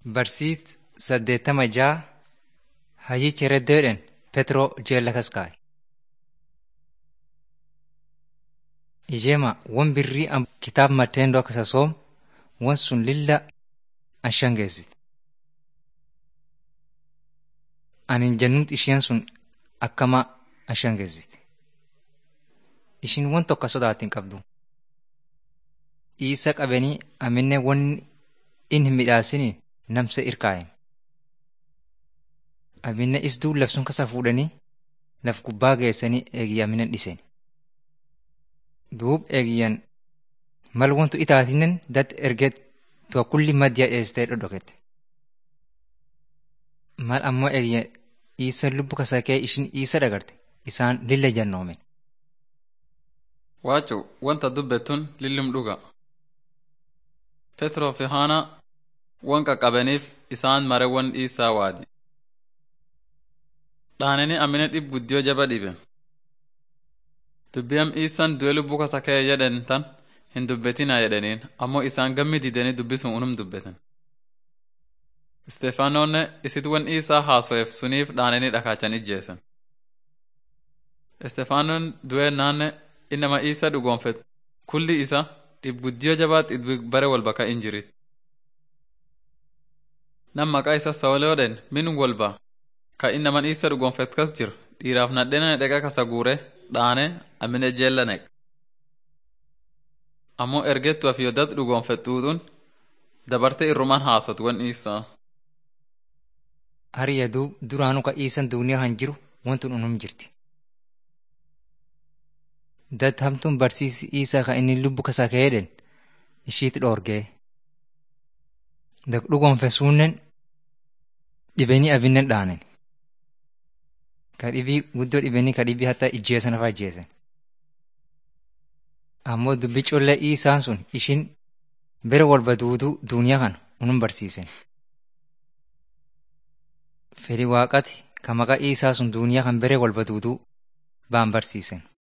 Barsiis 86 hayyichi reddeedhaan Petroo jeella kaskaa'e. Ijeema wan birrii kitaab Matteendoo akkasa soom wan sun lilla anshangeessiti. Anin jannumti isheen sun akkama anshangeessiti. Ishin wan tokko sodaatti hin qabdu. Isa qabanii aminne wan in hin midhaasini namsa irkaa'en. Aminne isduu lafsun kasa fuudhanii laf gubbaa geessanii eegiyyaa minan dhiseen. Duub eegiyyan mal wantu itaatinen dat erget tuwa kulli maddiya dheestee dhodhokette. Mal ammoo eegiyyan isa lubbu kasakee ishin isa dhagarte isaan lilla jannoomen. Waacu wanta dubbetun lillum dhuga. Petroo fi Haanaa wan qaqqabaniif isaan mareewwan dhiisaa waadi. Dhaananii amina dhib guddiyoo jaba dhiben. Dubbiyam isaan du'e lubbuu kasakee jedhan tan hin dubbetinaa jedhaniin ammoo isaan gammi didanii dubbisuun unum dubbeten. Istefaanoonne isit wan isaa haaso'eef suniif dhaananii dhakaachan ijjeesen. Istefaanoon du'e naanne innama isa dhugoonfet kulli isa dhib guddiyoo jabaatti bare wal bakka injirit. Nam maqaa isa Sawuloodhen min walba ka innaman isa dhugoonfet kas jir dhiiraaf nadhena dheqa kasa guure dhaane amine jeella neq. Ammoo ergettu af yoddad dhugoonfettuutun dabarte irruman haasot wan isaa. Hariya duraanu ka iisan duuniyaa han jiru wantun unum jirti. Dat hamtun barsiisi isaa ka inni lubbu kasaa ka'eedhen ishiit dhoorgee. Dak dhugoonfesuunnen dhibanii abinnen dhaanen. Ka dhibii guddoo dhibanii ka dhibii hatta ijjeesan afa ijjeesan. Ammoo dubbi collee isaan sun ishin bere walba duuduu duuniyaa kana unum barsiisen. Fedhi waaqati ka maqaa isaa sun duuniyaa kan bere walba duuduu baan barsiisen.